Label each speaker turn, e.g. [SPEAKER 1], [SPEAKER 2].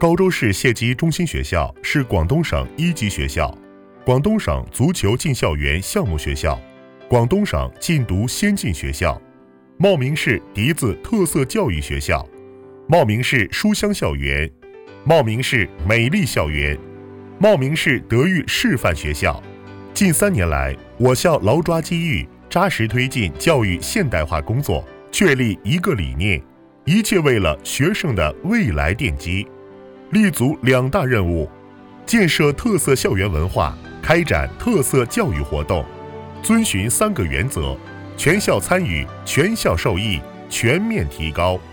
[SPEAKER 1] 高州市县级中心学校是广东省1级学校，广东省足球进校园项目学校，广东省禁毒先进学校，茂名市笛子特色教育学校，茂名市书香校园，茂名市美丽校园，茂名市德育示范学校。近3年来，我校牢抓机遇，扎实推进教育现代化工作，确立一个理念，一切为了学生的未来奠基。立足2大任务：建设特色校园文化，开展特色教育活动，遵循3个原则：全校参与、全校受益、全面提高。